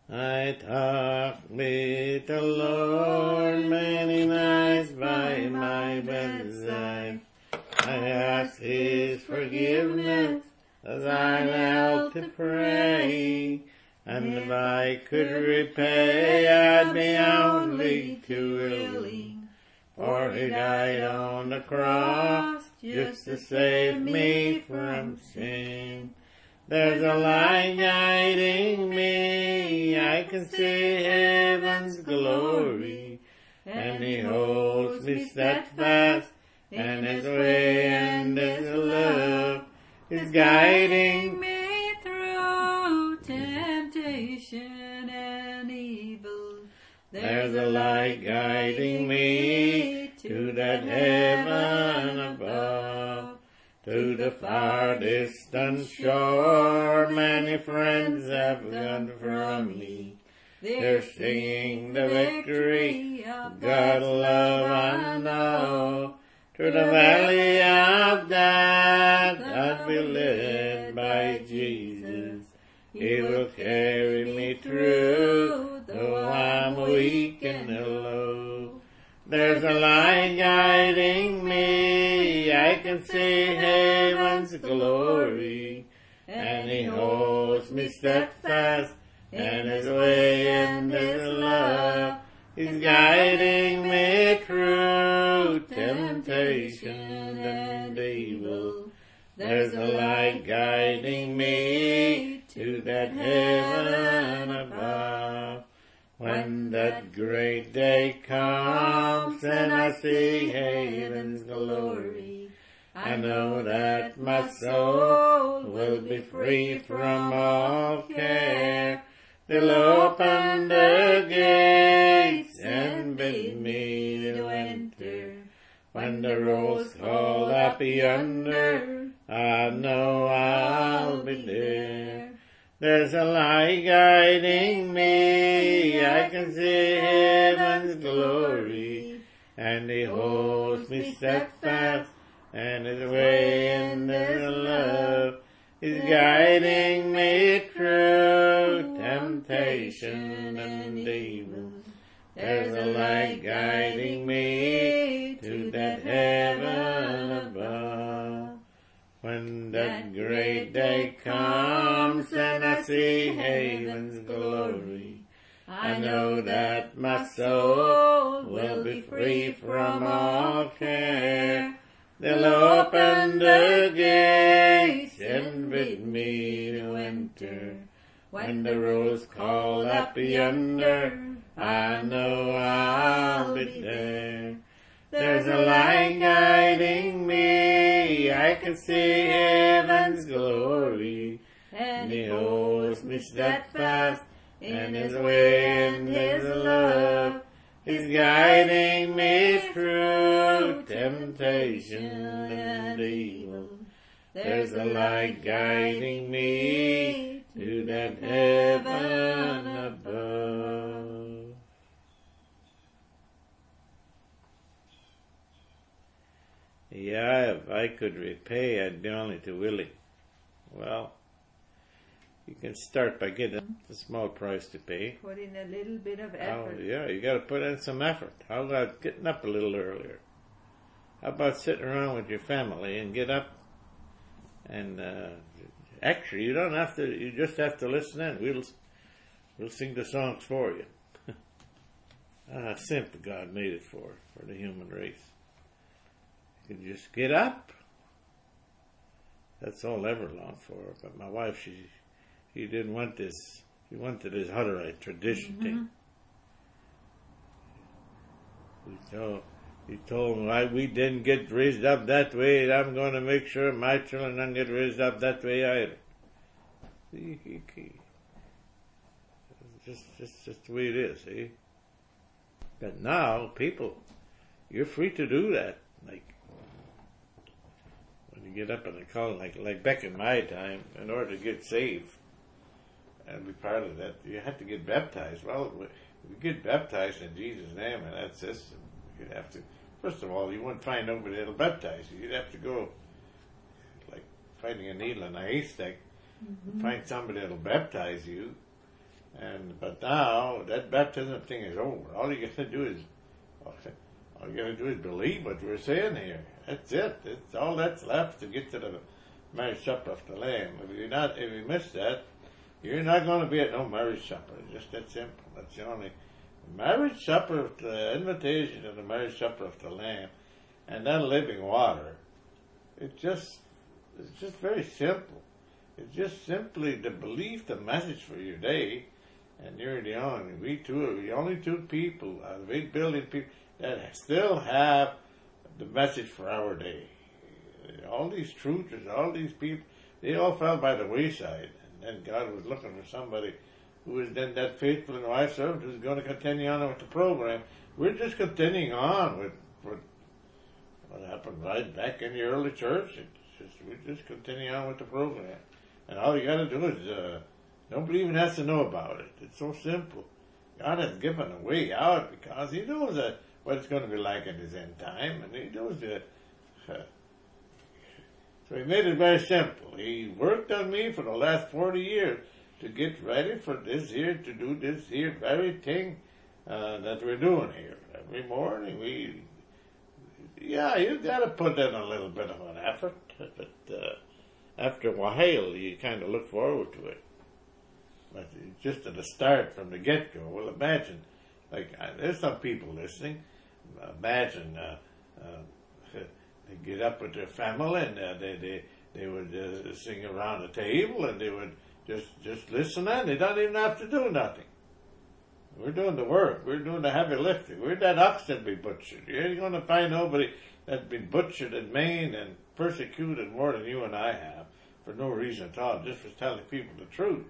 I talked with the Lord many nights by my bedside. I asked His forgiveness as I knelt to pray. And if I could repay, I'd be only too willing. For He died on the cross just to save me from sin. There's a light guiding me, I can see heaven's glory, and He holds me steadfast, and His way and His love is guiding me through temptation and evil. There's a light guiding me to that heaven above. To the far distant shore, many friends have gone from me. They're singing the victory of God's love I know. To the valley of death, I'll be led by Jesus. He will carry me through, though I'm weak and low. There's a light guiding me, I can see heaven's glory, and He holds me steadfast, and His way and His love is guiding me through temptation and evil. There's a light guiding me to that heaven above. When that great day comes and I see heaven's glory, I know that my soul will be free from all care. They'll open the gates and bid me to enter. When the rolls call up yonder, I know I'll be there. There's a light guiding me, I can see heaven's glory, and He holds me steadfast, and His way and His love is guiding me through temptation and evil. There's a light guiding me to that heaven above. When that great day comes and I see heaven's glory, I know that my soul will be free from all care. They'll open the gates and bid me to enter. When the rolls call up yonder, I know I'll be there. There's a light guiding me, I can see heaven's glory, and He holds me steadfast, and His way and His love is guiding me through temptation and evil. There's a light guiding me to that heaven above. Yeah, if I could repay, I'd be only too willing. Well, you can start by getting a small price to pay. Put in a little bit of effort. Oh, yeah, you got to put in some effort. How about getting up a little earlier? How about sitting around with your family and get up and actually, you don't have to. You just have to listen in. We'll sing the songs for you. Simple God made it for the human race. You can just get up. That's all ever longed for. But my wife, she didn't want this. She wanted this Hutterite tradition thing. He told me, we didn't get raised up that way. I'm going to make sure my children don't get raised up that way either. Just the way it is, see? But now, people, you're free to do that. Like, when you get up and call, like back in my time, in order to get saved and be part of that, you have to get baptized. Well, if you get baptized in Jesus' name, and that's this, you'd have to, first of all, you wouldn't find nobody that'll baptize you. You'd have to go, like finding a needle in a haystack, find somebody that'll baptize you. But now that baptism thing is over. All you got to do is believe what we're saying here. That's it. It's all that's left to get to the marriage supper of the Lamb. If you miss that, you're not going to be at no marriage supper. It's just that simple. That's the only marriage supper of the invitation to the marriage supper of the Lamb, and that living water. It's just very simple. It's just simply to believe the message for your day, and you're the only two people out of 8 billion people that still have the message for our day. All these truthers, all these people, they all fell by the wayside, and then God was looking for somebody who was then that faithful and wise servant who's going to continue on with the program. We're just continuing on with what happened right back in the early church. We're just continuing on with the program. And all you got to do is, nobody even has to know about it. It's so simple. God has given a way out because He knows what it's going to be like in His end time, and He knows that. So He made it very simple. He worked on me for the last 40 years to get ready for this here, to do this here very thing that we're doing here. Every morning you got to put in a little bit of an effort, but after a while you kind of look forward to it. But just at the start, from the get-go, well, imagine, there's some people listening. Imagine they get up with their family and they would sing around the table and they would just listen in. They don't even have to do nothing. We're doing the work. We're doing the heavy lifting. We're that ox that be butchered. You ain't going to find nobody that's been butchered and maimed and persecuted more than you and I have for no reason at all, just for telling people the truth.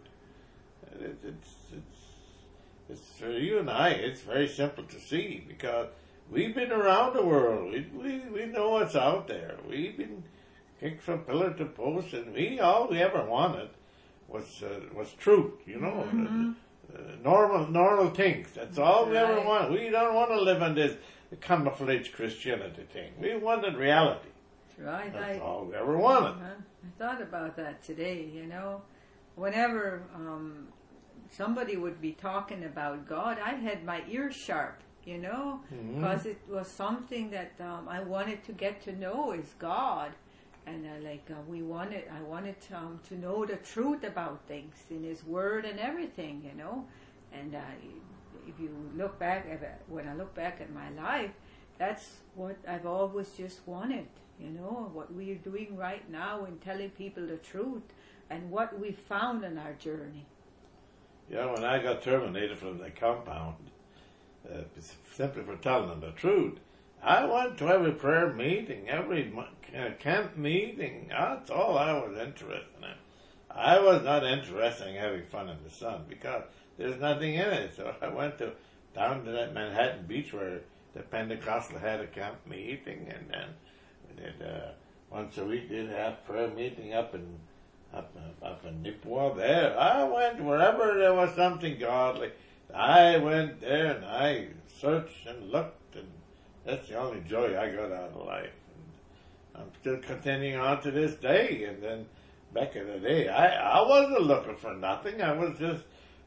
It's for you and I, it's very simple to see because we've been around the world. We know what's out there. We've been kicked from pillar to post, and all we ever wanted was truth, Mm-hmm. Normal things. That's all we ever Right. wanted. We don't want to live in this camouflage Christianity thing. We wanted reality. Right. That's all we ever wanted. I thought about that today, Whenever somebody would be talking about God, I had my ears sharp, because it was something that I wanted to get to know is God. And I wanted to know the truth about things in His Word and everything, And if you look back when I look back at my life, that's what I've always just wanted, what we are doing right now in telling people the truth and what we found in our journey. Yeah, when I got terminated from the compound, simply for telling them the truth, I went to every prayer meeting, every camp meeting. That's all I was interested in. I was not interested in having fun in the sun because there's nothing in it. So I went down to that Manhattan Beach where the Pentecostal had a camp meeting, and then we did once a week they'd have prayer meeting up in Nipawin. There, I went wherever there was something godly. I went there and I searched and looked, and that's the only joy I got out of life. And I'm still continuing on to this day. And then back in the day, I wasn't looking for nothing. I was just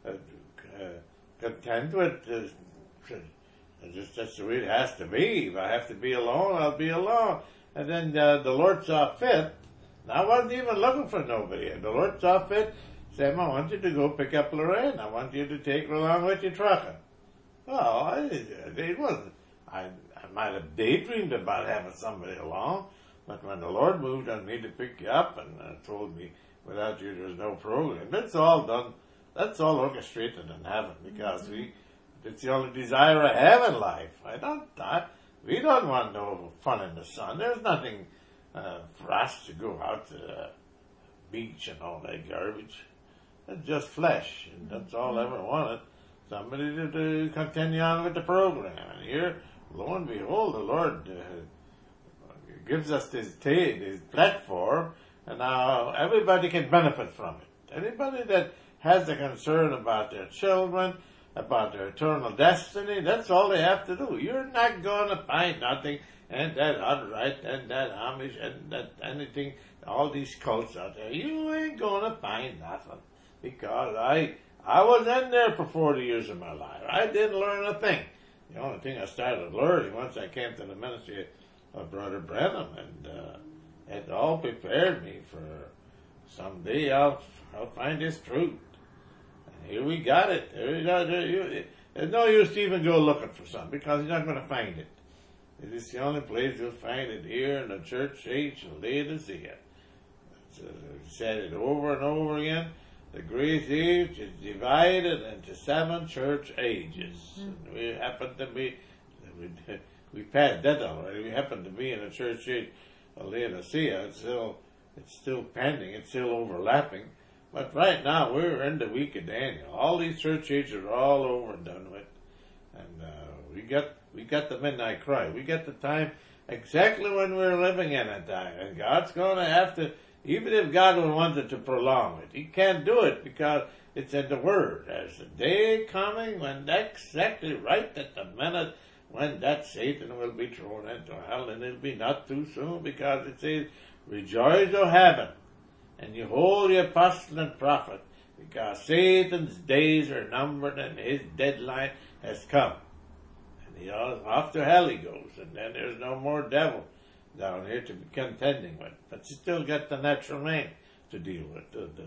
content with just that's the way it has to be. If I have to be alone, I'll be alone. And then the Lord saw fit. And I wasn't even looking for nobody. And the Lord saw fit. Sam, I want you to go pick up Lorraine. I want you to take her along with you trucking. Well, it wasn't. I might have daydreamed about having somebody along, but when the Lord moved on me to pick you up and told me without you there's no program, that's all done. That's all orchestrated in heaven because it's the only desire I have in life. We don't want no fun in the sun. There's nothing for us to go out to the beach and all that garbage. It's just flesh, and that's all I ever wanted. Somebody to continue on with the program. And here, lo and behold, the Lord gives us this platform, and now everybody can benefit from it. Anybody that has a concern about their children, about their eternal destiny, that's all they have to do. You're not going to find nothing, and that alt-right, and that Amish, and that anything, all these cults out there. You ain't going to find nothing, because I was in there for 40 years of my life. I didn't learn a thing. The only thing I started learning once I came to the ministry of Brother Brenham, and it all prepared me for someday I'll find this truth. And here we got it. There's no use to even go looking for something, because you're not going to find it. It is the only place you'll find it here in the church age of Laodicea. Said it over and over again. The grace age is divided into 7 church ages. And we happen to be, we passed that already. We happen to be in the church age of Laodicea. It's still pending. It's still overlapping. But right now we're in the week of Daniel. All these church ages are all over and done with. And we got the midnight cry. We got the time exactly when we're living in it time. And God's going to have to, even if God wanted to prolong it, He can't do it because it's in the Word. There's a day coming when that's exactly right at the minute when that Satan will be thrown into hell, and it'll be not too soon, because it says, rejoice, O heaven, and you holy apostle and prophet, because Satan's days are numbered and his deadline has come. And off to hell he goes, and then there's no more devil down here to be contending with. But you still got the natural man to deal with.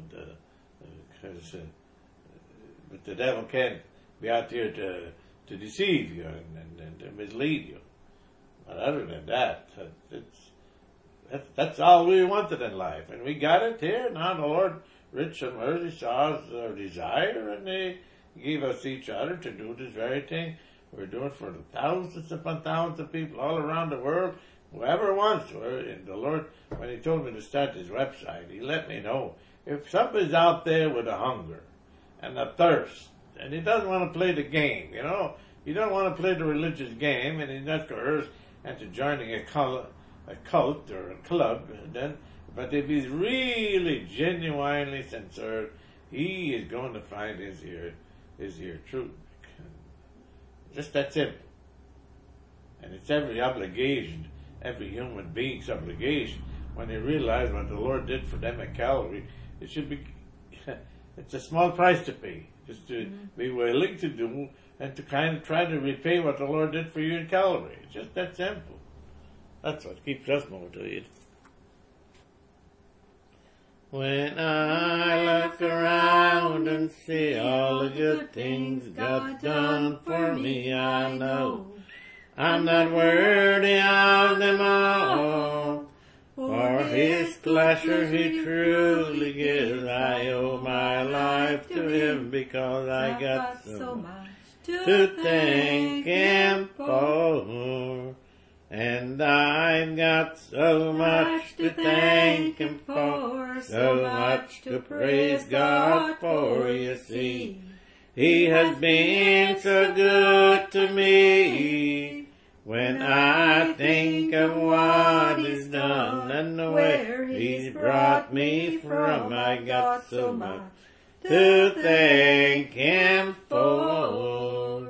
But the devil can't be out there to deceive you and to mislead you. But other than that, that's all we wanted in life. And we got it here. Now the Lord, rich and mercy, saw our desire, and He gave us each other to do this very thing we're doing for the thousands upon thousands of people all around the world. Whoever wants to. And the Lord, when He told me to start this website, He let me know if somebody's out there with a hunger and a thirst, and he doesn't want to play the game, you don't want to play the religious game, and he's not coerced into joining a cult or a club, then. But if he's really genuinely sincere, he is going to find his ear truth. Just that simple. And it's every obligation, every human being's obligation, when they realize what the Lord did for them at Calvary. It should be, it's a small price to pay, just to be willing to do and to kind of try to repay what the Lord did for you in Calvary. It's just that simple. That's what keeps us motivated. When I look around and see all the good things God's done for me, I know I'm not worthy of them all. For His pleasure He truly gives. I owe my life to Him because I got so much to thank Him for. And I've got so much to thank Him for, so much to praise God for, you see. He has been so good to me. When I think of what He's done and where He's brought me from, I got so much to thank Him for.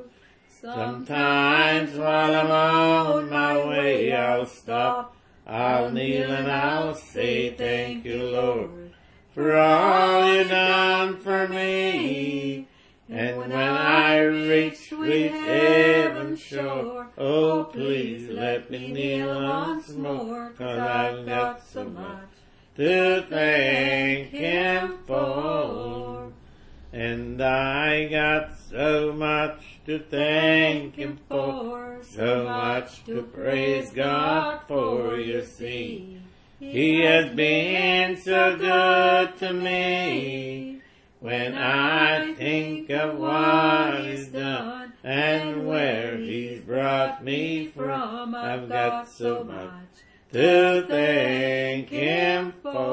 Sometimes while I'm on my way, I'll stop, I'll kneel and I'll say, thank you, Lord, for all you've done for me. And when I reach sweet heaven's shore, oh, please let me kneel once more, 'cause I've got so much to thank Him for. And I got so much to thank Him for, so much to praise God for, you see. He has been so good to me. When I think of what He's done and where He's brought me from, I've got so much to thank Him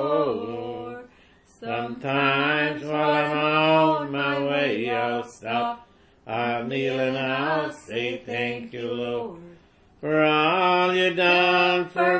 for. Sometimes while I'm on my way, I'll stop, I'll kneel and I'll say, thank you, Lord, for all you've done for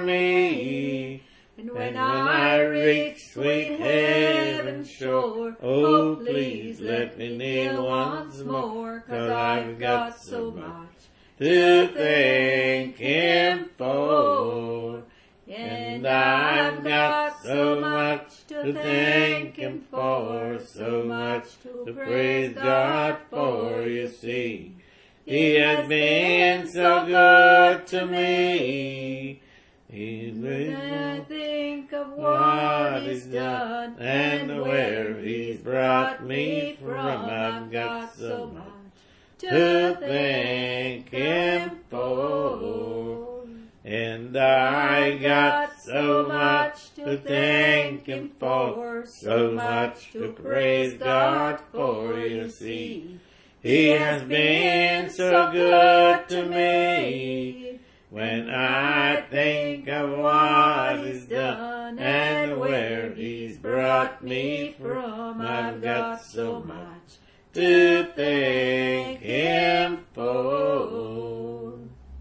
me. And when I reach sweet heaven's shore, oh, please let me kneel once more, 'cause I've got so much to thank Him for. And I've got so much to to thank Him for, so much to praise God for, you see. He has been so good to me. When I think of what He's done and where He's brought me from, I've got so much to thank Him for. And I got so much to thank Him for, so much to praise God for, you see. He has been so good to me. When I think of what He's done and where He's brought me from, I've got so much to thank Him for.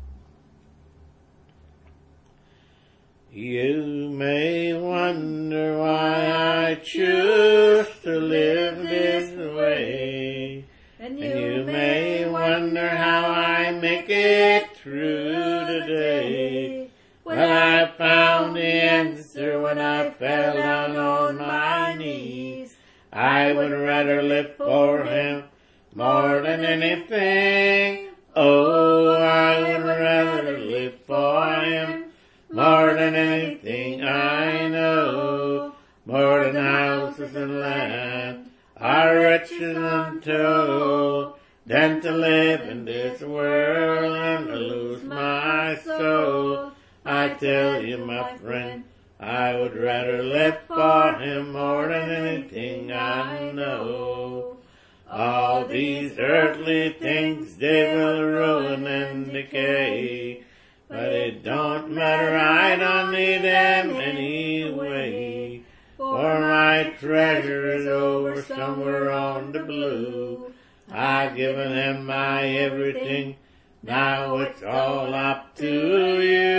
You may wonder why I choose to live this way. And you may wonder how I make it through the day. Well, I found the answer when I fell down on my knees. I would rather live for Him more than anything. Oh, I would rather live for Him more than anything I know. More than houses and land are riches untold, than to live in this world and to lose my soul. I tell you, my friend, I would rather live for Him more than anything I know. All these earthly things, they will ruin and decay, but it don't matter, I don't need them anyway. For my treasure is over somewhere on the blue. I've given Him my everything, now it's all up to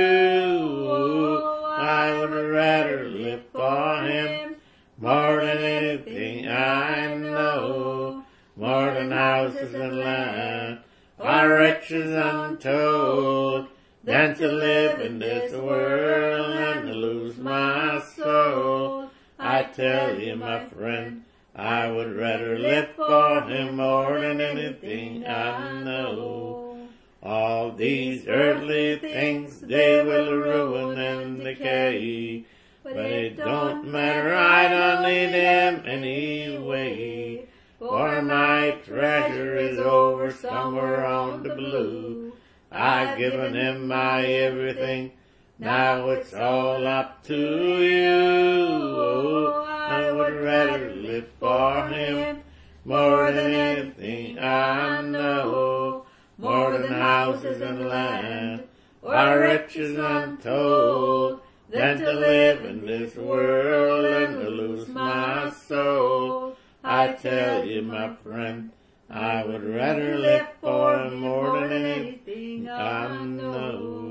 you. I would rather live for Him more than anything I know. More than houses and land are riches untold, than to live in this world and to lose my soul. I tell you, my friend, I would rather live for Him more than anything I know. All these earthly things, they will ruin and decay, but it don't matter, I don't need them anyway. For my treasure is over somewhere on the blue. I've given Him my everything, now it's all up to you. I would rather live for Him more than anything I know. More than houses and land or riches untold, than to live in this world and to lose my soul. I tell you, my friend, I would rather live for Him more than anything I know.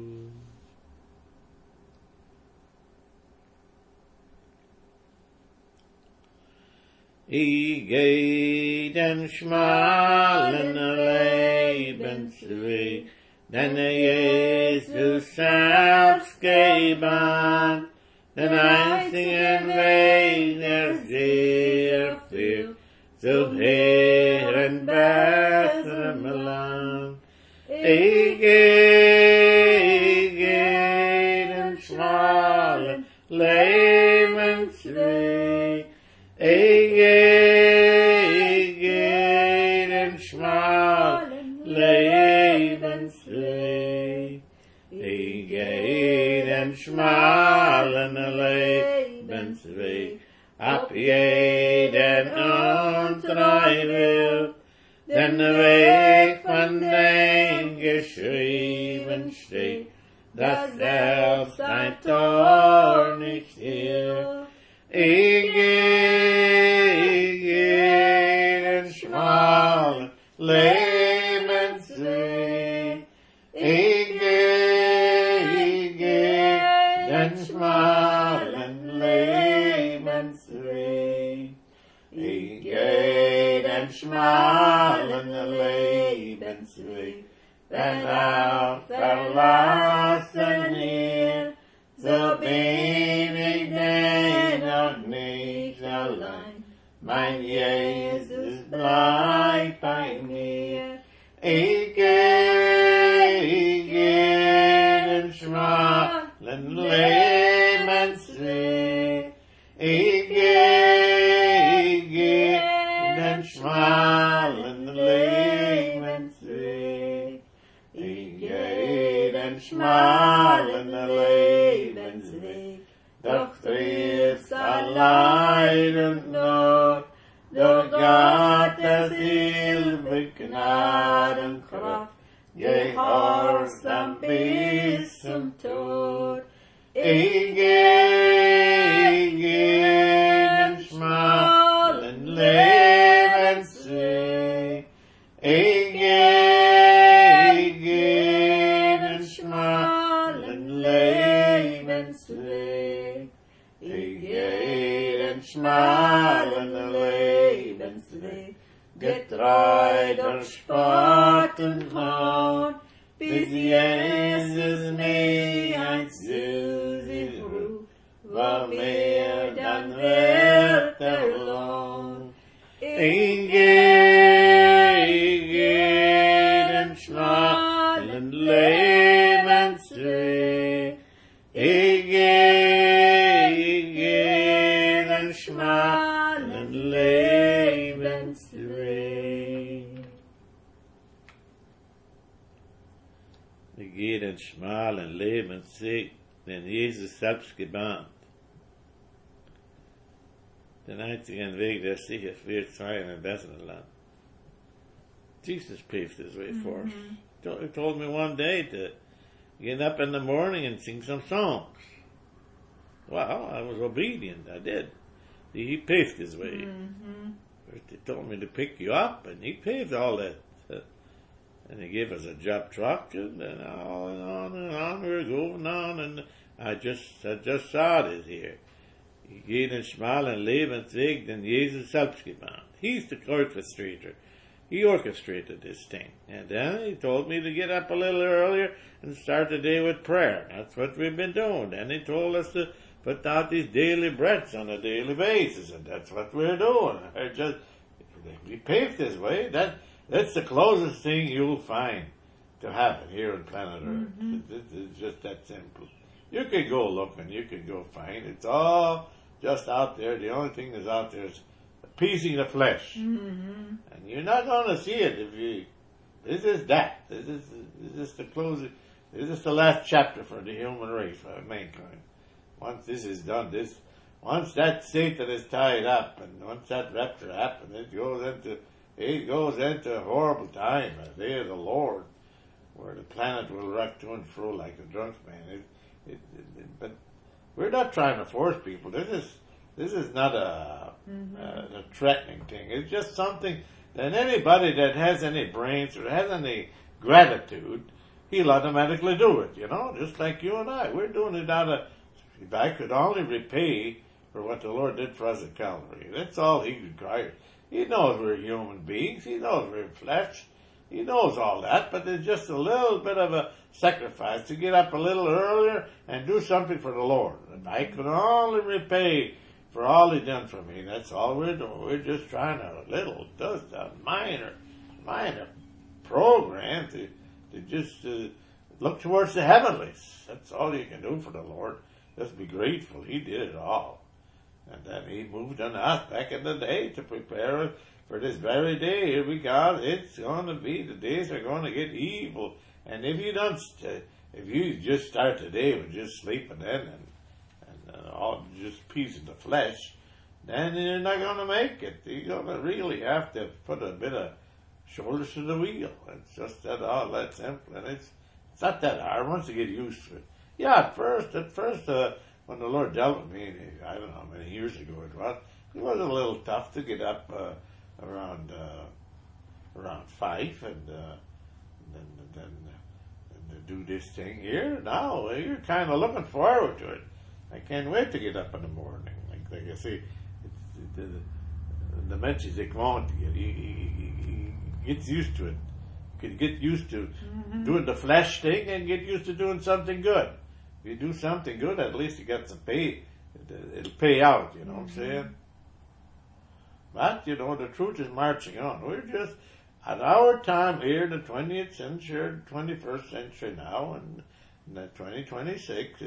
Ich geh den schmalen Lebensweg, den Jesus selbst gegeben, den einzigen Weg, der sehr viel zu hören besserem Land. Ich geh den schmalen Lebensweg, ich geh den schmalen Lebensweg, ich geh den schmalen Lebensweg, ab jeden untreu will, denn der Weg von dem geschrieben steht, dass selbst ein Tor nicht hielt. Ich geh den schmalen Lebensweg, ich geh den schmalen Lebensweg, ich geh den schmalen Lebensweg, denn auch verlassen hier, so bin ich den noch nicht. allein. Mein Jesus bleibt bei mir. Ich gehe den schmalen Lebensweg. Ich gehe den schmalen Lebensweg. Ich gehe den schmalen Lebensweg. Doch trifft's allein und Not, durch Gottes Hilfe, Gnadenkraft, Gehorsam bis zum Tod. Ich gehe den schmalen Lebensweg. Ich gehe den schmalen Lebensweg. Ich gehe den schmalen Lebensweg. Getreu durch Spott und Hohn, bis Jesus mich einst zu sich ruft, wo mir dann wird der Lohn. Ich gehe den schmalen Lebensweg. Ich gehe den schmalen Lebensweg. Ich gehe den schmalen Lebensweg, den Jesus selbst gebahnt. Den einzigen Weg, der sicher führt zu einem besseren Land. Jesus paved his way for us. He told me one day to get up in the morning and sing some songs. Well, I was obedient. I did. He paved his way. First he told me to pick you up, and he paved all that. And he gave us a job truck, and then on and on we're going on, and I just saw it here. Jeden schmalen Lebensweg, den Jesus selbst gebahnt. He's the orchestrator. He orchestrated this thing. And then he told me to get up a little earlier and start the day with prayer. That's what we've been doing. Then he told us to put out these daily breads on a daily basis, and that's what we're doing. We paved this way. That's the closest thing you'll find to happen here on planet Earth. It's just that simple. You could go looking, you could go find. It's all just out there. The only thing that's out there is appeasing the flesh. And you're not going to see it if you... This is that. This is the closing. This is the last chapter for the human race, for mankind. Once this is done, once that Satan is tied up, and once that rapture happens, it goes into a horrible time, a day of the Lord, where the planet will rock to and fro like a drunk man. But we're not trying to force people. This is not a threatening thing. It's just something that anybody that has any brains or has any gratitude, he'll automatically do it, just like you and I. We're doing it out of, if I could only repay for what the Lord did for us at Calvary. That's all he requires. He knows we're human beings. He knows we're flesh. He knows all that, but there's just a little bit of a sacrifice to get up a little earlier and do something for the Lord. And I could only repay for all he done for me. That's all we're doing. We're just trying just a minor program to just look towards the heavenlies. That's all you can do for the Lord. Just be grateful. He did it all. And then he moved on us back in the day to prepare us for this very day. Here we got, it's going to be, the days are going to get evil. And if you just start the day with just sleeping in and all just peace in the flesh, then you're not going to make it. You're going to really have to put a bit of shoulders to the wheel. It's just that simple. And it's not that hard once you get used to it. Yeah, at first, when the Lord dealt with me, I don't know how many years ago it was a little tough to get up around 5 and then do this thing here. Now you're kind of looking forward to it. I can't wait to get up in the morning. Like I say, the message they come on to get. He gets used to it. You can get used to doing the flesh thing and get used to doing something good. If you do something good, at least you get some pay. It'll pay out, you know what I'm saying? But, the truth is marching on. We're just, at our time here, the 20th century, 21st century now, and the 2026,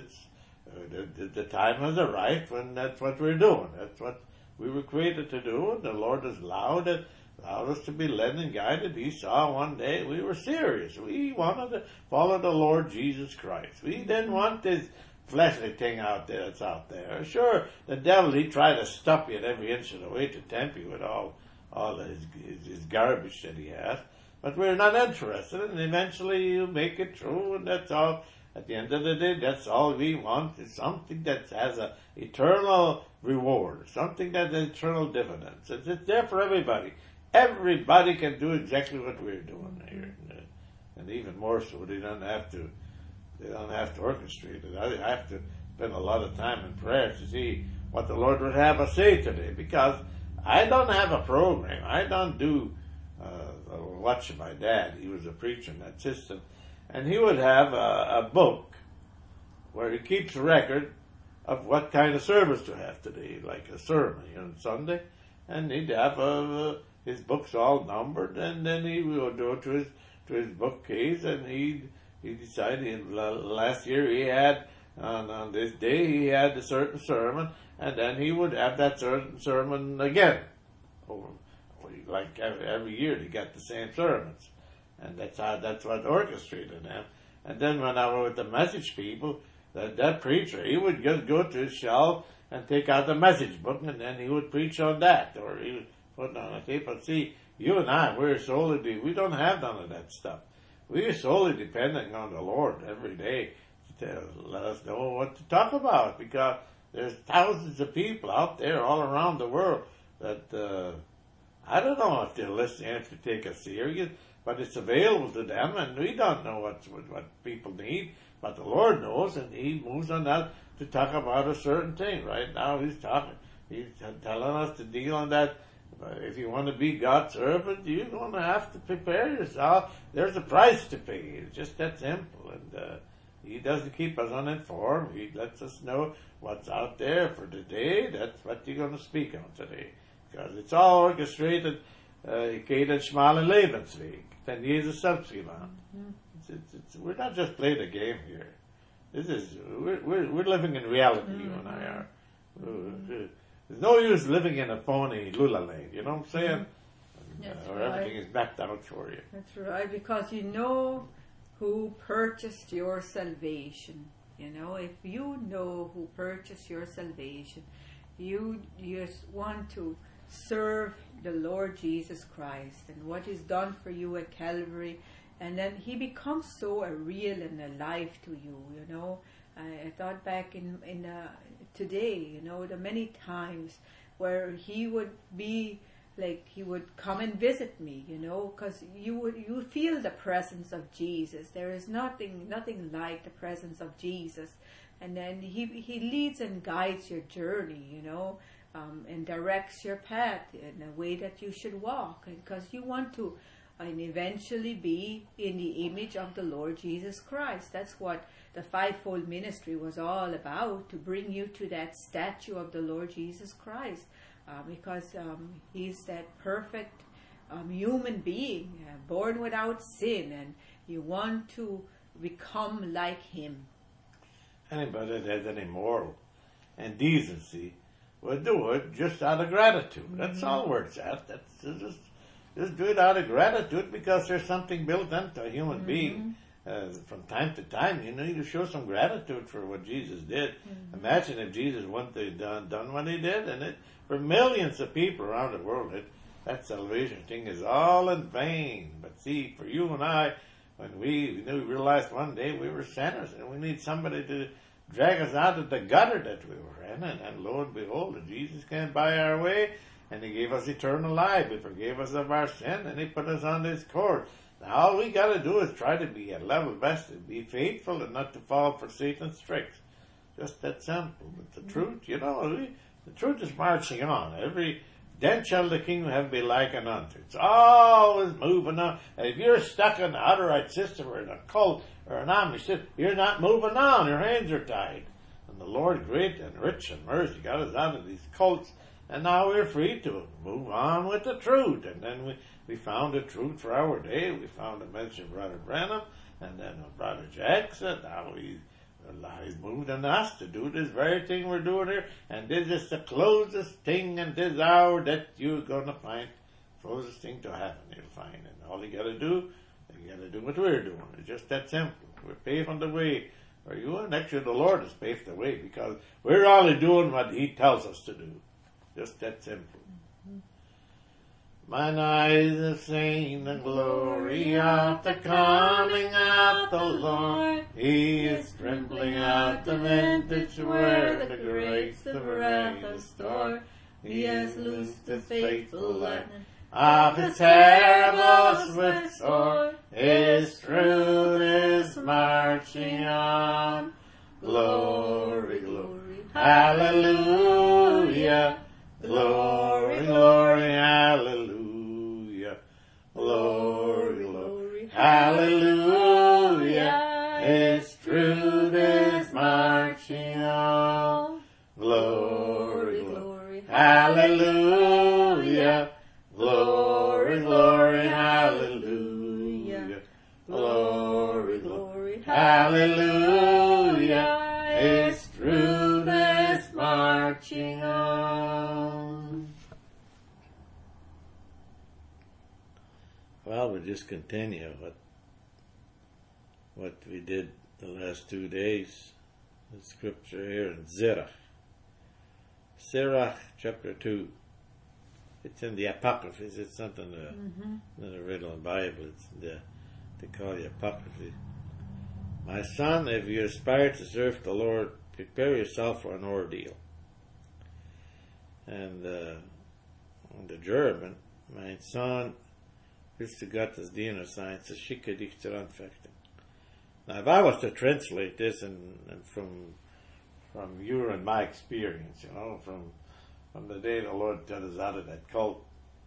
the time has arrived when that's what we're doing. That's what we were created to do, and the Lord has allowed us to be led and guided. He saw one day we were serious. We wanted to follow the Lord Jesus Christ. We didn't want this fleshly thing that's out there. Sure, the devil, he tried to stop you at every inch of the way to tempt you with all his garbage that he has. But we're not interested, and eventually you make it through, and that's all. At the end of the day, that's all we want, is something that has an eternal reward, something that has eternal dividends. It's there for everybody. Everybody can do exactly what we're doing here, and even more so. They don't have to orchestrate it. I have to spend a lot of time in prayer to see what the Lord would have us say today, because I don't have a program. I don't do watch my dad. He was a preacher in that system, and he would have a book where he keeps a record of what kind of service to have today, like a sermon on Sunday, and he'd have his books all numbered, and then he would go to his bookcase, and he decided last year he had on this day he had a certain sermon, and then he would have that certain sermon again. Like every year he got the same sermons, and that's what orchestrated them. And then when I was with the message people, that preacher, he would just go to his shelf and take out the message book, and then he would preach on that, or he would put it on a tape. But see, you and I, we don't have none of that stuff. We are solely depending on the Lord every day to let us know what to talk about, because there's thousands of people out there all around the world that I don't know if they're listening, if they take us serious, but it's available to them, and we don't know what people need, but the Lord knows, and He moves on that to talk about a certain thing. Right now, He's telling us to deal on that. If you want to be God's servant, you're going to have to prepare yourself. There's a price to pay. It's just that simple. And He doesn't keep us uninformed. He lets us know what's out there for today. That's what you're going to speak on today. Because it's all orchestrated. Geht den schmalen Lebensweg, denn Jesus selbst gewandt. We're not just playing a game here. We're living in reality, you and I are. There's no use living in a phony lula-land, you know what I'm saying? Or everything is backed out for you. That's right, because you know who purchased your salvation. If you know who purchased your salvation, you just want to serve the Lord Jesus Christ and what He's done for you at Calvary, and then He becomes so real and alive to you. I thought back in today, the many times where He would be like, He would come and visit me, because you feel the presence of Jesus. There is nothing like the presence of Jesus, and then He leads and guides your journey, and directs your path in a way that you should walk, because you want to and eventually be in the image of the Lord Jesus Christ. That's what the fivefold ministry was all about, to bring you to that statue of the Lord Jesus Christ, because He's that perfect human being, born without sin, and you want to become like Him. Anybody that has any moral and decency will do it just out of gratitude. That's all where it's at. That's just do it out of gratitude, because there's something built into a human being. From time to time, you need to show some gratitude for what Jesus did. Imagine if Jesus wouldn't have done what He did, and for millions of people around the world, that salvation thing is all in vain. But see, for you and I, when we realized one day we were sinners, and we need somebody to drag us out of the gutter that we were in, and lo and behold, Jesus came by our way, and He gave us eternal life. He forgave us of our sin, and He put us on this course. Now, all we got to do is try to be at level best, and be faithful, and not to fall for Satan's tricks. Just that simple. But the truth, the truth is marching on. Then shall the kingdom of heaven be likened unto. It's always moving on. And if you're stuck in the Hutterite system, or in a cult, or an Amish system, you're not moving on. Your hands are tied. And the Lord, great and rich and mercy, got us out of these cults and now we're free to move on with the truth. And then we found the truth for our day. We found a message of Brother Branham, and then Brother Jackson. Now he's moved on us to do this very thing we're doing here, and this is the closest thing in this hour that you're going to find. Closest thing to heaven you'll find. And all you got to do what we're doing. It's just that simple. We're paving the way for you, and actually the Lord has paved the way, because we're only doing what He tells us to do. Just that simple. Mine eyes have seen the glory of the coming of the Lord. He is trembling out the vintage where the grapes of wrath are stored. He has loosed the faithful lightning of His terrible swift sword. His truth is marching on. Glory, glory, hallelujah. Glory, glory, hallelujah. Glory, glory, hallelujah. His truth is marching on. Glory, glory, hallelujah. Glory, glory, hallelujah. Glory, glory, hallelujah. His truth is marching on. Well, we'll just continue what we did the last 2 days. The scripture here in Sirach. Sirach chapter 2. It's in the Apocryphs. It's not in the original Bible. It's they call it Apocryphy. My son, if you aspire to serve the Lord, prepare yourself for an ordeal. And on the German, mein Sohn, willst du Gottes Diener sein, so schicke dich zur Anfechtung. Now, if I was to translate this and from your and my experience, from the day the Lord got us out of that cult,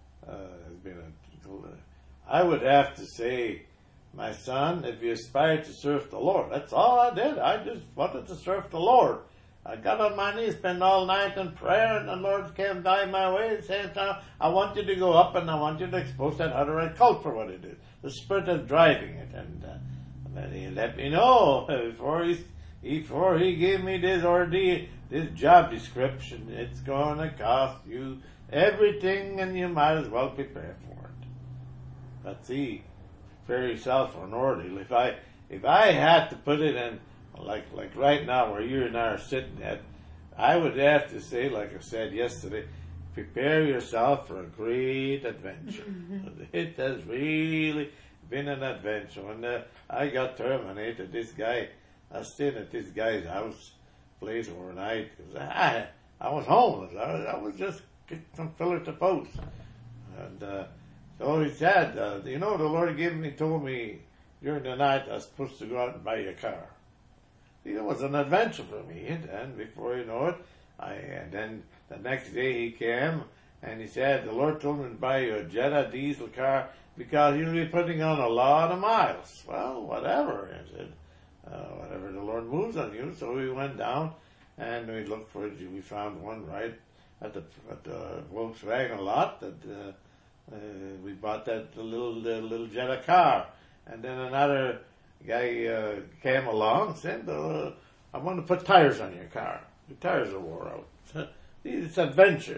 I would have to say, my son, if you aspire to serve the Lord, that's all I did. I just wanted to serve the Lord. I got on my knees, spent all night in prayer, and the Lord came down my way and said, I want you to go up and I want you to expose that other cult for what it is. The Spirit is driving it. And then He let me know before He gave me this ordeal, this job description. It's going to cost you everything, and you might as well prepare for it. But see, prepare yourself for an ordeal. If I had to put it in, like right now where you and I are sitting at, I would have to say, like I said yesterday, prepare yourself for a great adventure. It has really been an adventure. When I got terminated, I was staying at this guy's place overnight, because I was homeless. I was just getting from pillar to post. And so he said, the Lord told me during the night I was supposed to go out and buy a car. It was an adventure for me, and before you know it, and then the next day he came and he said, the Lord told me to buy you a Jetta diesel car because you'll be putting on a lot of miles. Well, whatever, I said, whatever the Lord moves on you. So we went down and we looked for it. We found one right at the Volkswagen lot that we bought that little Jetta car, and then another guy came along and said, I want to put tires on your car. The tires are wore out. It's adventure,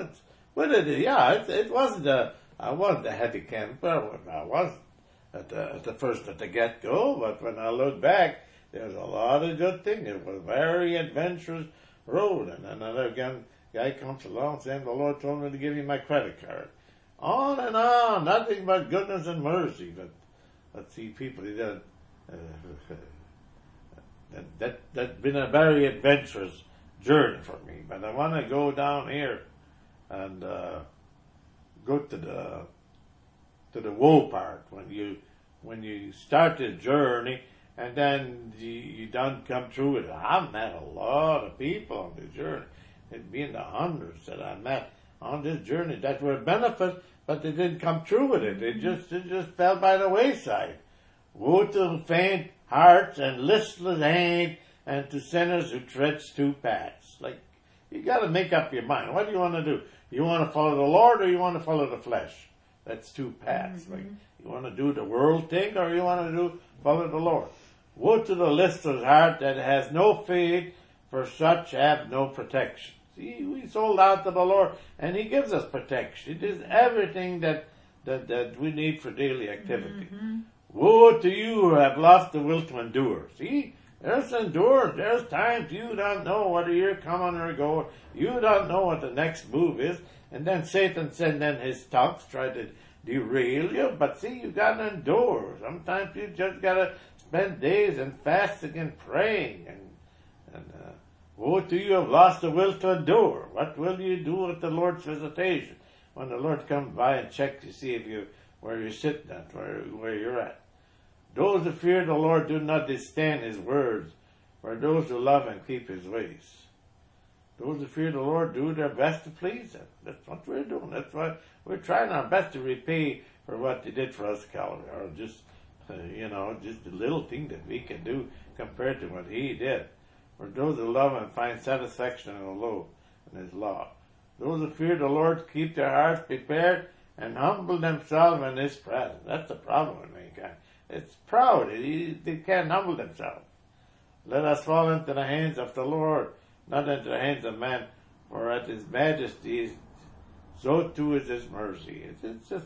It wasn't I wasn't a heavy camper. I was at the get-go, but when I look back, there's a lot of good things. It was a very adventurous road. And another guy comes along saying, the Lord told me to give you my credit card. On and on, nothing but goodness and mercy. But let's see, people, that's been a very adventurous journey for me. But I want to go down here and go to the woe part, when you start the journey and then you don't come through it. I've met a lot of people on the journey. It'd be in the hundreds that I met on this journey that were benefit, but they didn't come through with it. It just fell by the wayside. Woe to faint hearts and listless hand, and to sinners who treads two paths. Like You got to make up your mind. What do you want to do? You want to follow the Lord or you want to follow the flesh? That's two paths. Like, you want to do the world thing or you want to follow the Lord? Woe to the listless heart that has no faith, for such have no protection. See, we sold out to the Lord, and He gives us protection. It is everything that we need for daily activity. Woe to you who have lost the will to endure. See, there's endurance. There's times you don't know whether you're coming or going. You don't know what the next move is. And then Satan sends in his talks, try to derail you. But see, you got to endure. Sometimes you just got to spend days in fasting and praying. And woe to you who have lost the will to endure. What will you do at the Lord's visitation? When the Lord comes by and checks to see if where you're sitting at, where you're at. Those who fear the Lord do not disdain His words, for those who love and keep His ways. Those who fear the Lord do their best to please Him. That's what we're doing. That's why we're trying our best to repay for what He did for us at Calvary, or just the little thing that we can do compared to what He did. For those who love Him find satisfaction in His law. Those who fear the Lord keep their hearts prepared and humble themselves in His presence. That's the problem with mankind. It's proud. They can't humble themselves. Let us fall into the hands of the Lord, not into the hands of man, for at His majesty, so too is His mercy. It's just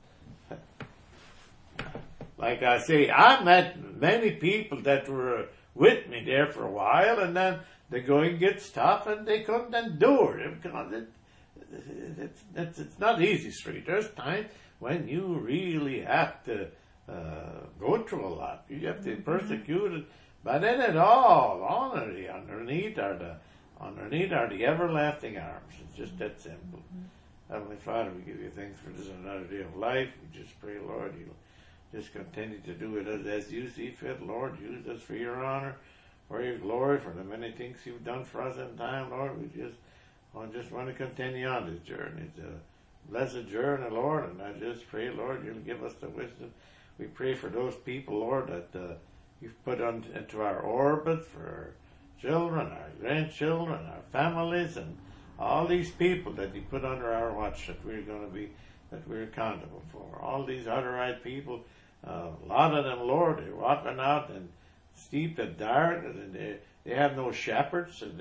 like I say, I met many people that were with me there for a while, and then the going gets tough, and they couldn't endure it because it's not easy street. There's times when you really have to go through a lot. You have to be persecuted, but in it all, underneath are the everlasting arms. It's just that simple. Heavenly Father, we give you thanks for this another day of life. We just pray, Lord, you'll just continue to do it as you see fit, Lord. Use us for your honor, for your glory, for the many things you've done for us in time, Lord. We just want to continue on this journey. It's a blessed journey, Lord, and I just pray, Lord, you'll give us the wisdom. We pray for those people, Lord, that you've put into our orbit, for our children, our grandchildren, our families, and all these people that you put under our watch that we're accountable for. All these other right people, a lot of them, Lord, they're walking out and steeped in darkness, and they have no shepherds, and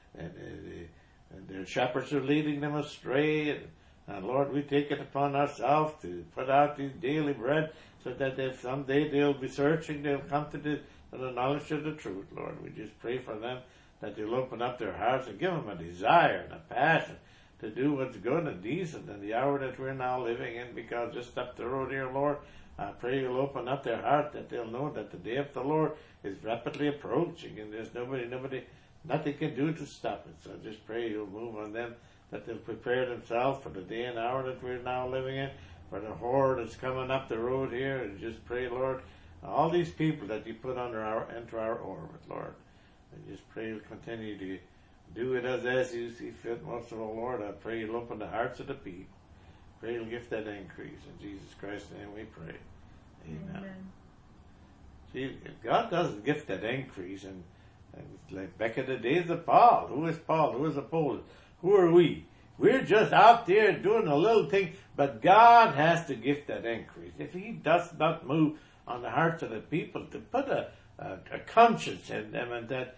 their shepherds are leading them astray. And Lord, we take it upon ourselves to put out these daily bread, so that if someday they'll be searching, they'll come to the knowledge of the truth, Lord. We just pray for them that you'll open up their hearts and give them a desire and a passion to do what's good and decent in the hour that we're now living in, because just up the road here, Lord, I pray you'll open up their heart, that they'll know that the day of the Lord is rapidly approaching, and there's nothing can do to stop it. So I just pray you'll move on them, that they'll prepare themselves for the day and hour that we're now living in, for the horror that's coming up the road here. And just pray, Lord, all these people that you put into our orbit, Lord, and just pray you'll continue to do it as you see fit. Most of all, Lord, I pray you'll open the hearts of the people. Pray you'll give that increase. In Jesus Christ's name we pray. Amen. See, God doesn't give that increase, and like back in the days of Paul. Who is Paul? Who is Apollos? Who are we? We're just out there doing a little thing, but God has to give that increase. If He does not move on the hearts of the people to put a conscience in them, and that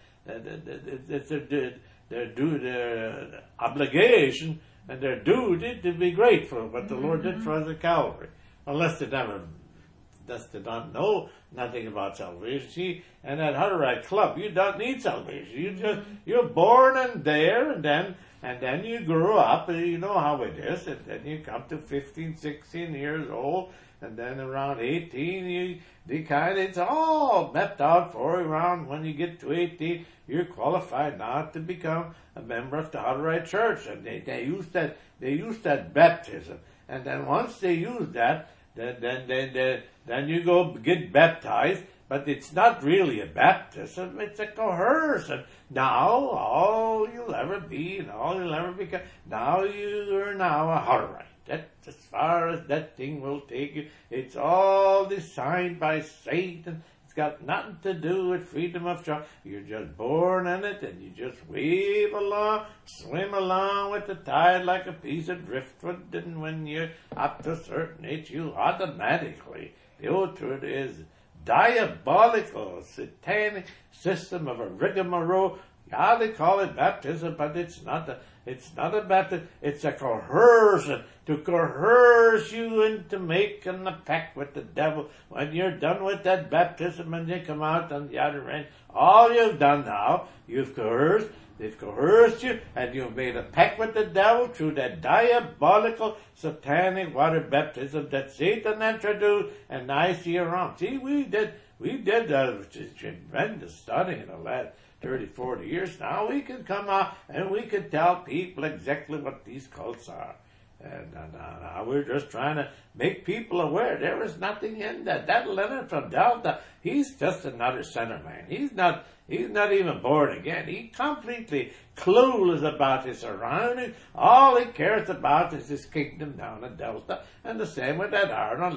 their obligation and their duty to be grateful what the Lord did for us at Calvary, unless they don't know nothing about salvation. See, and at Hutterite Club, you don't need salvation. You're born in there, and then you grow up, and you know how it is, and then you come to 15, 16 years old, and then around 18, it's all mapped out for around when you get to 18, you're qualified now to become a member of the Hutterite Church, and they use that baptism, and then once they use that, then you go get baptized, but it's not really a baptism, it's a coercion. Now, all you'll ever be and all you'll ever become, now you are now a Hutterite. That's as far as that thing will take you. It's all designed by Satan. It's It's got nothing to do with freedom of choice. You're just born in it, and you just wave along, swim along with the tide like a piece of driftwood, and when you're up to a certain age, you automatically, the old truth is, diabolical, satanic system of a rigmarole. Yeah, they call it baptism, but it's not a baptism. It's a coercion to coerce you into making a pact with the devil. When you're done with that baptism and you come out on the other end, all you've done now, they've coerced you, and you've made a pact with the devil through that diabolical, satanic water baptism that Satan introduced, and I see around. See, we did tremendous study in the last 30, 40 years. Now we can come out and we can tell people exactly what these cults are. And now we're just trying to make people aware. There is nothing in that. That Leonard from Delta, he's just another sinner man. He's not even born again. He's completely clueless about his surroundings. All he cares about is his kingdom down in Delta. And the same with that Arnold.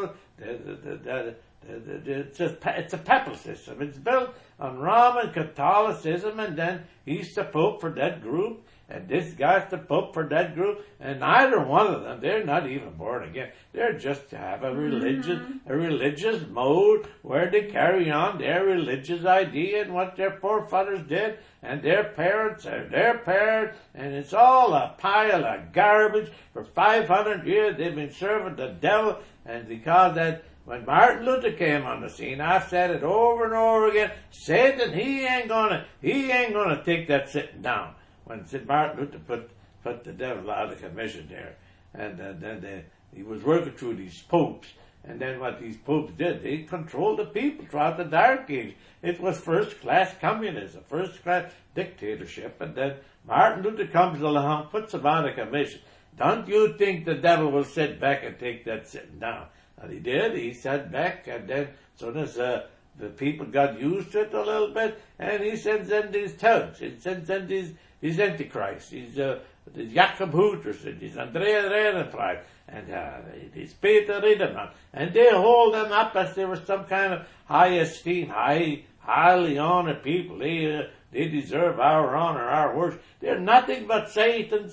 It's a papal system. It's built on Roman Catholicism, and then he's the Pope for that group, and this guy's the Pope for that group, and neither one of them, they're not even born again. They're just to have a religious mode where they carry on their religious idea and what their forefathers did, and their parents are their parents, and it's all a pile of garbage. For 500 years they've been serving the devil, and because that when Martin Luther came on the scene, I've said it over and over again, Satan, he ain't gonna take that sitting down. When Martin Luther put the devil out of commission there, and then he was working through these popes, and then what these popes did, they controlled the people throughout the Dark Age. It was first-class communism, first-class dictatorship, and then Martin Luther comes along, puts them out of commission. Don't you think the devil will sit back and take that sitting down? And he did. He sat back, and then soon as the people got used to it a little bit, and he sends in these thugs. He sends in these antichrists, these Jacob Hooters, and these Andrea Rehrenfeld, and these Peter Riedemann, and they hold them up as they were some kind of high esteem, highly honored people. They deserve our honor, our worship. They're nothing but Satan's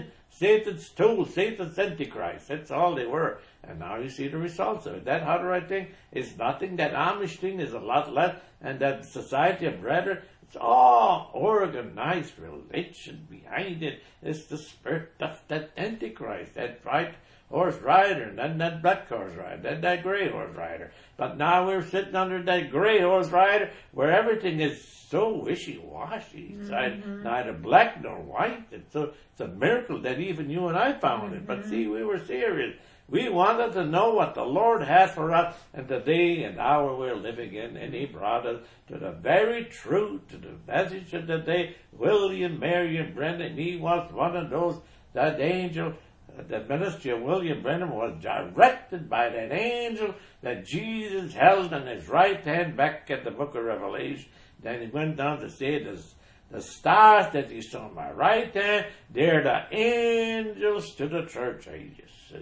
tool, Satan's antichrist. That's all they were. And now you see the results of it. That Hutterite thing is nothing. That Amish thing is a lot less. And that Society of Brethren, it's all organized religion behind it. It's the spirit of that Antichrist, that white horse rider, and then that black horse rider, then that gray horse rider. But now we're sitting under that gray horse rider where everything is so wishy-washy. It's neither black nor white. It's a miracle that even you and I found it. But see, we were serious. We wanted to know what the Lord has for us in the day and hour we're living in, and He brought us to the very truth, to the message of the day. William Marion Brennan, he was one of those, that angel. The ministry of William Brennan was directed by that angel that Jesus held in His right hand back at the book of Revelation. Then He went down to say, the stars that He saw on my right hand, they're the angels to the church ages.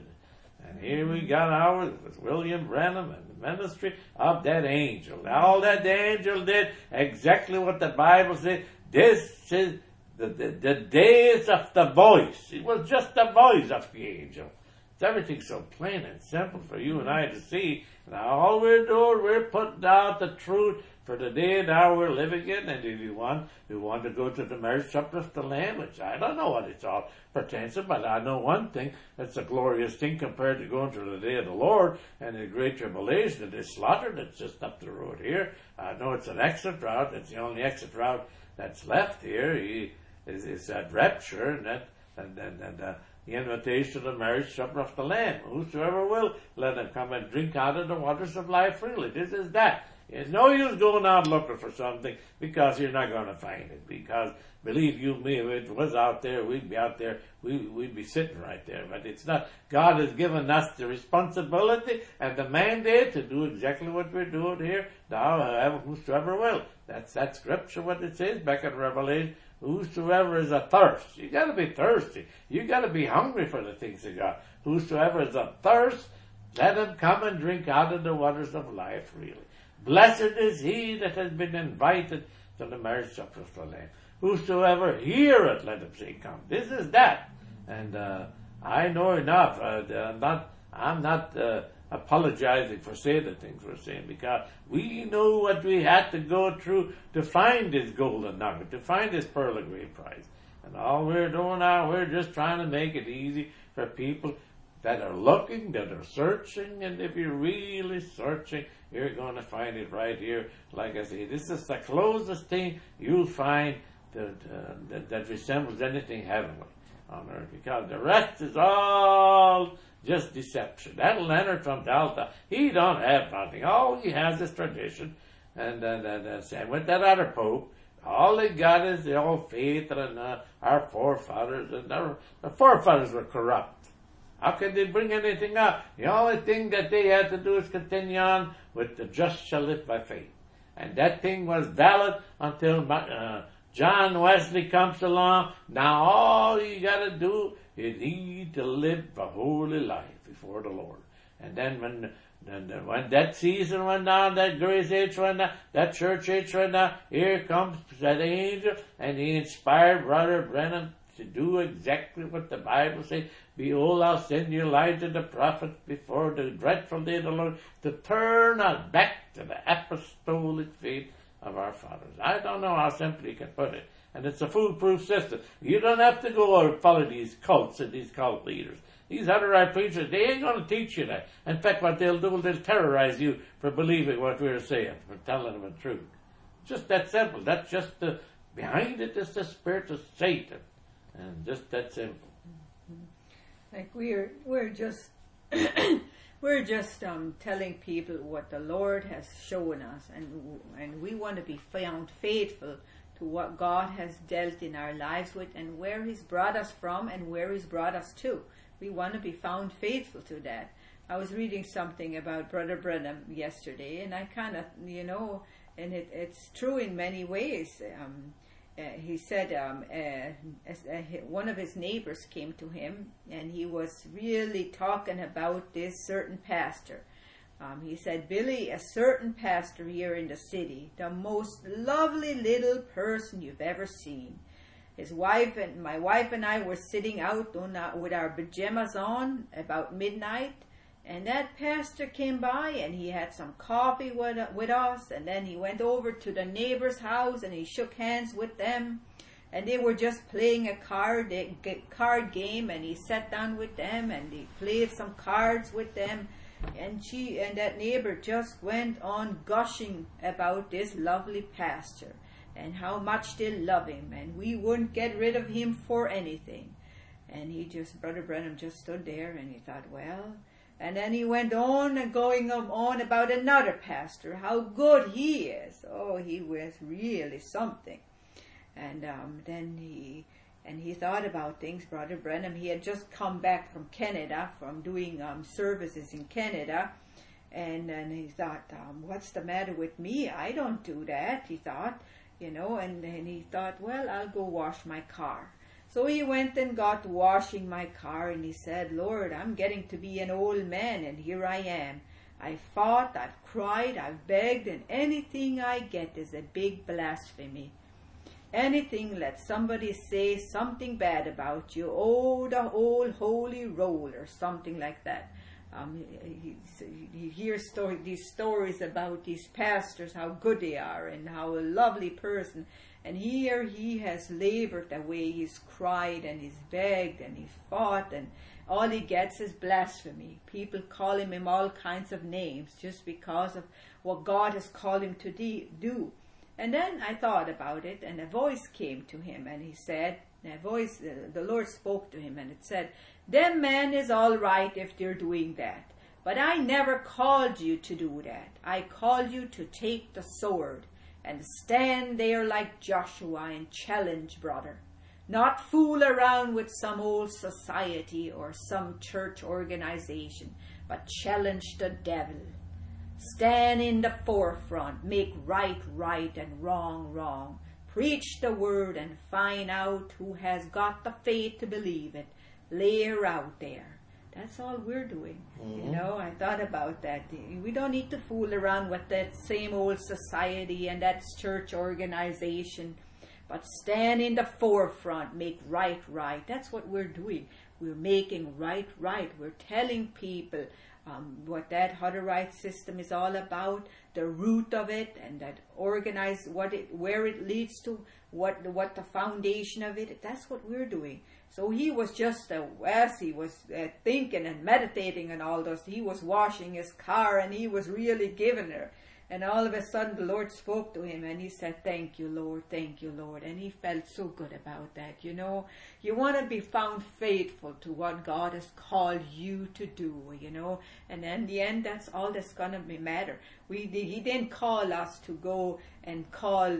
And here we got ours with William Branham and the ministry of that angel. All that the angel did, exactly what the Bible said. This is the days of the voice. It was just the voice of the angel. It's everything so plain and simple for you and I to see. Now all we're doing, we're putting out the truth for the day and hour we're living in. And if you want to go to the marriage supper of the Lamb, which I don't know what it's all pertains to, but I know one thing, it's a glorious thing compared to going to the day of the Lord and the great tribulation and the slaughter that's just up the road here. I know it's an exit route. It's the only exit route that's left here. Is that rapture and the invitation to the marriage supper of the Lamb. Whosoever will, let him come and drink out of the waters of life freely. This is that. It's no use going out looking for something because you're not going to find it. Because believe you me, if it was out there, we'd be out there, we'd be sitting right there. But it's not. God has given us the responsibility and the mandate to do exactly what we're doing here. Now, whosoever will. That's that scripture, what it says back in Revelation. Whosoever is athirst. You got to be thirsty. You got to be hungry for the things of God. Whosoever is athirst, let him come and drink out of the waters of life freely. Blessed is he that has been invited to the marriage supper of the Lamb. Whosoever heareth, let him say, come. This is that. And I know enough. I'm not apologizing for saying the things we're saying, because we know what we had to go through to find this golden nugget, to find this pearl of great price. And all we're doing now, we're just trying to make it easy for people that are looking, that are searching, and if you're really searching, you're going to find it right here. Like I say, this is the closest thing you'll find that resembles anything heavenly on earth, because the rest is all just deception. That Leonard from Delta, he don't have nothing. All he has is tradition. And same with that other Pope. All they got is the old faith and our forefathers. And the forefathers were corrupt. How could they bring anything up? The only thing that they had to do is continue on with the just shall live by faith. And that thing was valid until John Wesley comes along. Now all you got to do is need to live a holy life before the Lord. And then when that season went down, that grace age went down, that church age went down, here comes that angel, and he inspired Brother Brennan to do exactly what the Bible says. Behold, I'll send you Elijah the prophet before the dreadful day of the Lord, to turn us back to the apostolic faith of our fathers. I don't know how simply you can put it. And it's a foolproof system. You don't have to go or follow these cults and these cult leaders. These other right preachers, they ain't going to teach you that. In fact, what they'll do, they'll terrorize you for believing what we're saying, for telling them the truth. Just that simple. That's just behind it is the spirit of Satan. And just that simple. Like we're just telling people what the Lord has shown us, and we want to be found faithful to what God has dealt in our lives with, and where He's brought us from and where He's brought us to. We want to be found faithful to that. I was reading something about Brother Branham yesterday, and I kind of, and it's true in many ways. He said one of his neighbors came to him, and he was really talking about this certain pastor. He said, Billy, a certain pastor here in the city, the most lovely little person you've ever seen. My wife and I were sitting out with our pajamas on about midnight, and that pastor came by, and he had some coffee with us, and then he went over to the neighbor's house, and he shook hands with them, and they were just playing a card game, and he sat down with them, and he played some cards with them, and that neighbor just went on gushing about this lovely pastor, and how much they love him, and we wouldn't get rid of him for anything. And Brother Branham just stood there, and he thought, well. And then he went on and going on about another pastor, how good he is. Oh, he was really something. And then he thought about things. Brother Branham, he had just come back from Canada, from doing services in Canada. And then he thought, what's the matter with me? I don't do that, he thought. And then he thought, well, I'll go wash my car. So he went and got washing my car, and he said, Lord, I'm getting to be an old man, and here I am. I've fought, I've cried, I've begged, and anything I get is a big blasphemy. Anything let somebody say something bad about you, oh, the old holy roll, or something like that. He hears these stories about these pastors, how good they are, and how a lovely person. And here he has labored away, he's cried, and he's begged, and he's fought, and all he gets is blasphemy. People call him all kinds of names, just because of what God has called him to do. And then I thought about it, and a voice came to him, and he said, the Lord spoke to him, and it said, them men is all right if they're doing that. But I never called you to do that. I called you to take the sword and stand there like Joshua and challenge, brother. Not fool around with some old society or some church organization, but challenge the devil. Stand in the forefront, make right right and wrong wrong. Preach the word and find out who has got the faith to believe it. Lay her out there. That's all we're doing. You know, I thought about that. We don't need to fool around with that same old society and that church organization, but stand in the forefront, make right right. That's what we're doing. We're making right right. We're telling people what that Hutter Right system is all about, the root of it, and that organize where it leads to, what the foundation of it. That's what we're doing. So he was just as he was thinking and meditating and all those, he was washing his car and he was really giving her. And all of a sudden the Lord spoke to him and he said, thank you, Lord, and he felt so good about that. You know, you want to be found faithful to what God has called you to do, you know, and in the end, that's all that's going to matter. He didn't call us to go and call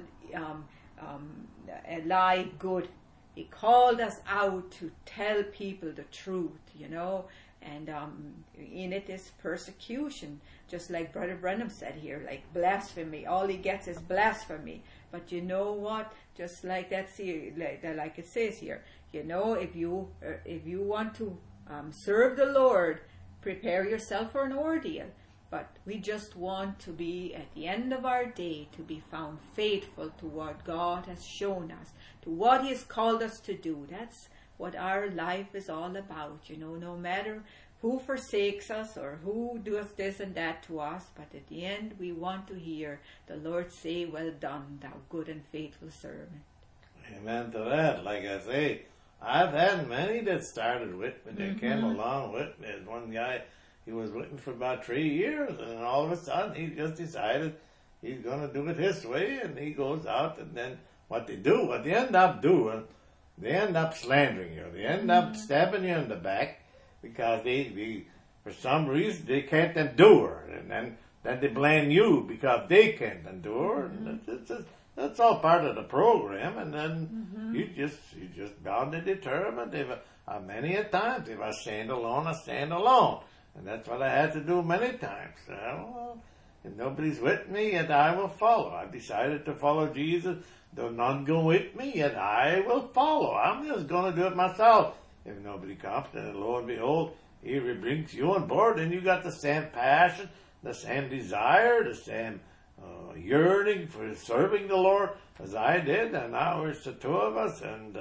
a lie good. He called us out to tell people the truth, you know, and in it is persecution, just like Brother Branham said here, like blasphemy. All he gets is blasphemy. But you know what? Just like like it says here, you know, if you want to serve the Lord, prepare yourself for an ordeal. But we just want to be, at the end of our day, to be found faithful to what God has shown us, to what He has called us to do. That's what our life is all about, you know, no matter who forsakes us or who does this and that to us. But at the end, we want to hear the Lord say, well done, thou good and faithful servant. Amen to that. Like I say, I've had many that started with me, that came along with me. And one guy, he was with me for about 3 years, and all of a sudden he just decided he's going to do it his way, and he goes out, and then what they end up doing, they end up slandering you. They end up stabbing you in the back because they for some reason, they can't endure, and then they blame you because they can't endure. And that's all part of the program, and then you just bound and determined. Many a times, if I stand alone, I stand alone. And that's what I had to do many times. Well, if nobody's with me, yet I will follow. I've decided to follow Jesus. Though none go with me, yet I will follow. I'm just going to do it myself. If nobody comes, then lo and behold, He brings you on board, and you got the same passion, the same desire, the same yearning for serving the Lord as I did. And now it's the two of us, and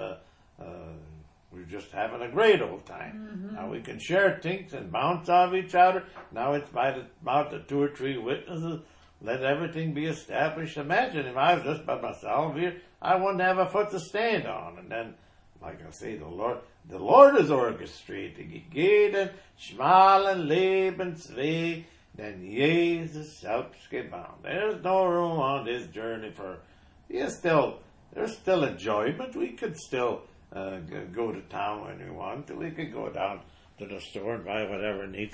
we're just having a great old time. Now we can share things and bounce off each other. Now it's about the 2 or 3 witnesses. Let everything be established. Imagine if I was just by myself here, I wouldn't have a foot to stand on. And then, like I say, the Lord is orchestrating. Gegeben, schmalen Lebensweg, denn Jesus selbst gebaut. There's no room on this journey for, there's still enjoyment. We could still go to town when we want to. We could go down to the store and buy whatever needs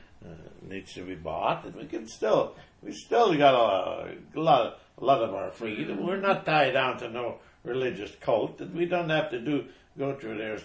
to be bought, and we still got a lot of our freedom. We're not tied down to no religious cult, and we don't have to go through their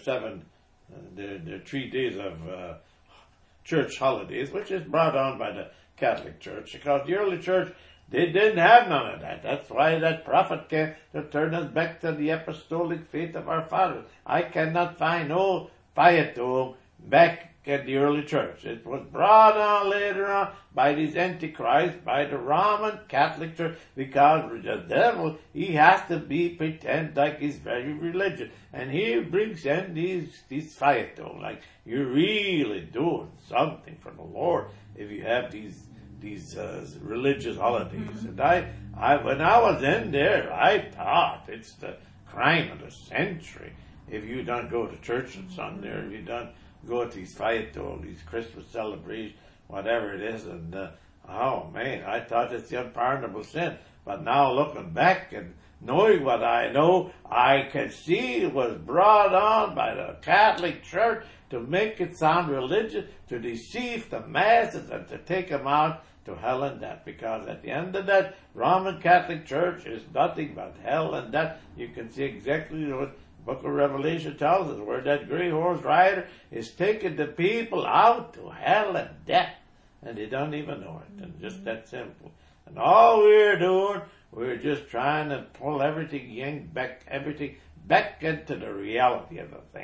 3 days of church holidays, which is brought on by the Catholic Church, because the early church, they didn't have none of that. That's why that prophet came to turn us back to the apostolic faith of our fathers. I cannot find no Phaeton back at the early church. It was brought on later on by these antichrists, by the Roman Catholic Church, because the devil, he has to pretend like he's very religious. And he brings in these Phaeton, like you're really doing something for the Lord if you have these religious holidays. And when I was in there, I thought it's the crime of the century if you don't go to church on Sunday, or if you don't go to these Phaeton, these Christmas celebrations, whatever it is. And oh man, I thought it's the unpardonable sin. But now looking back and knowing what I know, I can see it was brought on by the Catholic Church to make it sound religious, to deceive the masses, and to take them out to hell and death. Because at the end of that, Roman Catholic Church is nothing but hell and death. You can see exactly what the Book of Revelation tells us, where that gray horse rider is taking the people out to hell and death, and they don't even know it. And just that simple. And all we're doing, we're just trying to pull everything back into the reality of the thing,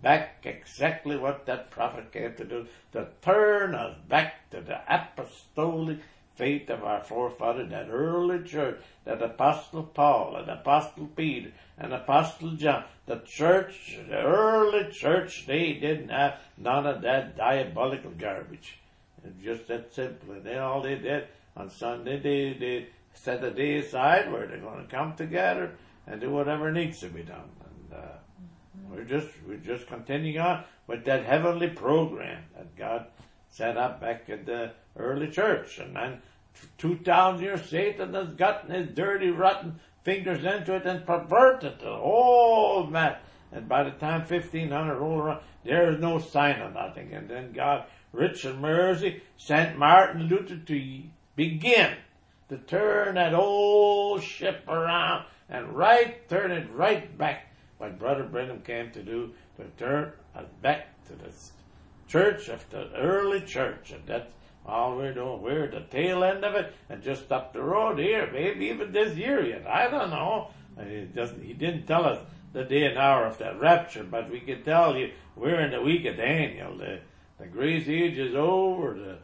back exactly what that prophet came to do, to turn us back to the apostolic faith of our forefathers, that early church, that Apostle Paul and Apostle Peter and Apostle John, the church, the early church, they didn't have none of that diabolical garbage. It's just that simple. And then all they did on Sunday, they set a day aside where they're going to come together and do whatever needs to be done. And we're just continuing on with that heavenly program that God set up back at the early church. And then 2,000 years, Satan has gotten his dirty, rotten fingers into it and perverted the whole mess. And by the time 1500 rolled around, there is no sign of nothing. And then God, rich in mercy, sent Martin Luther to begin to turn that old ship around and turn it right back. What Brother Branham came to do, to turn us back to the church of the early church. And that's all we're doing. We're at the tail end of it, and just up the road here, maybe even this year yet. I don't know. He didn't tell us the day and hour of that rapture, but we can tell you we're in the week of Daniel. The grace age is over.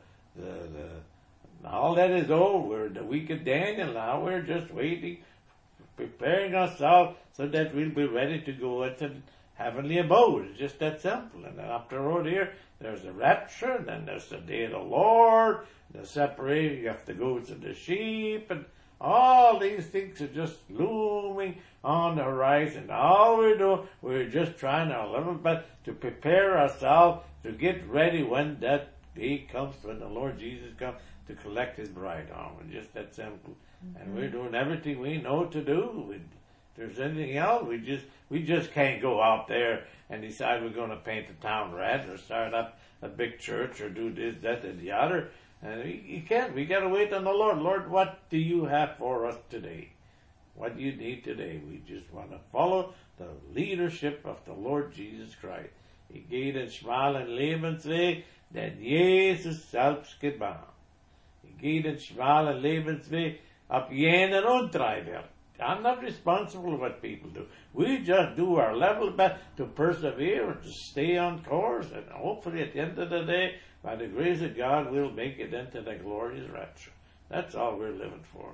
All that is over. We're in the week of Daniel now. We're just waiting, preparing ourselves so that we'll be ready to go into heavenly abode. It's just that simple. And then up the road here, there's the rapture, and then there's the day of the Lord, the separating of the goats and the sheep, and all these things are just looming on the horizon. All we're doing, we're just trying our little bit to prepare ourselves to get ready when that day comes, when the Lord Jesus comes to collect his bride home. It's just that simple. Mm-hmm. And we're doing everything we know to do. If there's anything else, we just can't go out there and decide we're going to paint the town red or start up a big church or do this, that, and the other. And you can't. We got to wait on the Lord. Lord, what do you have for us today? What do you need today? We just want to follow the leadership of the Lord Jesus Christ. Ich gehe den schmalen Lebensweg, denn Jesus selbst gebannt. Ich gehe den schmalen Lebensweg, ab jenen Untreu wird. I'm not responsible for what people do. We just do our level best to persevere and to stay on course, and hopefully at the end of the day, by the grace of God, we'll make it into the glorious rapture. That's all we're living for.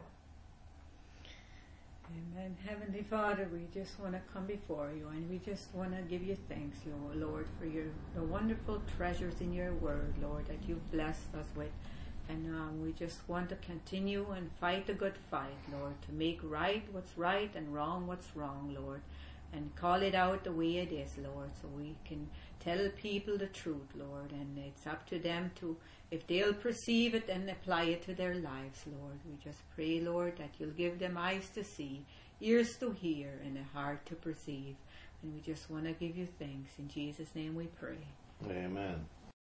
Amen. Heavenly Father, we just want to come before you, and we just want to give you thanks, Lord, for the wonderful treasures in your word, Lord, that you've blessed us with. And we just want to continue and fight the good fight, Lord, to make right what's right and wrong what's wrong, Lord, and call it out the way it is, Lord, so we can tell people the truth, Lord, and it's up to them to, if they'll perceive it and apply it to their lives, Lord. We just pray, Lord, that you'll give them eyes to see, ears to hear, and a heart to perceive. And we just want to give you thanks. In Jesus' name we pray. Amen.